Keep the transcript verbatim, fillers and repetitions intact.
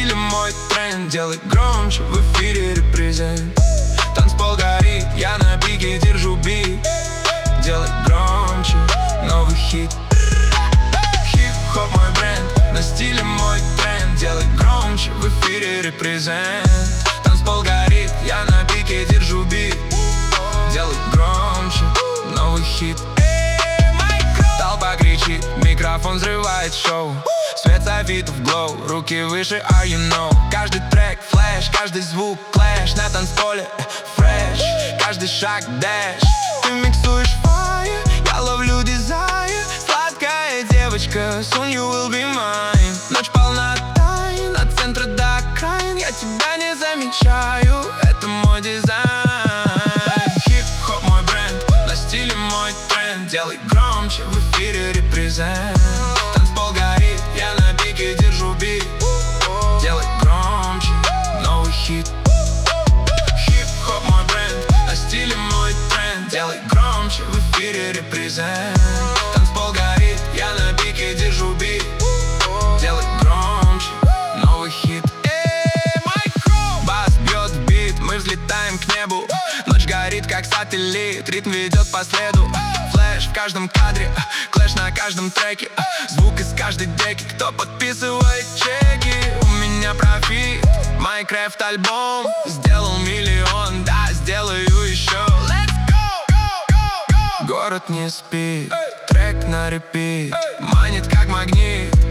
стиле мой тренд. Делай громче, в эфире репрезент. Танцпол горит, я на пике держу бит. Делай громче, новый хит. Хип-хоп мой бренд, на стиле мой тренд. Делай громче, в эфире репрезент. Танцпол горит, я на пике держу бит. Делай громче, новый хит. Толпа кричит, микрофон взрывает шоу. Свет софитов глоу, руки выше, are you know. Каждый трек флэш, каждый звук клэш. На танцполе фреш, каждый шаг дэш. Ты миксуешь файр, я ловлю дизайн. Сладкая девочка, soon you will be mine. Ночь полна тайн, от центра до окраин. Я тебя не замечаю, это мой дизайн. Хип-хоп мой бренд, на стиле мой тренд. Делай громче, в эфире репрезент. Танцпол горит, я на пике держу бит. Делай громче, новый хит. Хип-хоп мой бренд, на стиле мой тренд. Делай громче, в эфире репрезент. Танцпол горит, я на пике держу бит. Делай громче, новый хит. Бас бьет в бит, мы взлетаем к небу. Ночь горит, как сателлит, ритм ведет по следу. Флэш в каждом кадре, клэш на каждом треке. Звук из каждой деки, кто подписывает чеки. У меня профит, Майнкрафт альбом. Сделал миллион, да, сделаю еще. Let's go, go, go, go. Город не спит, трек на репит. Манит как магнит,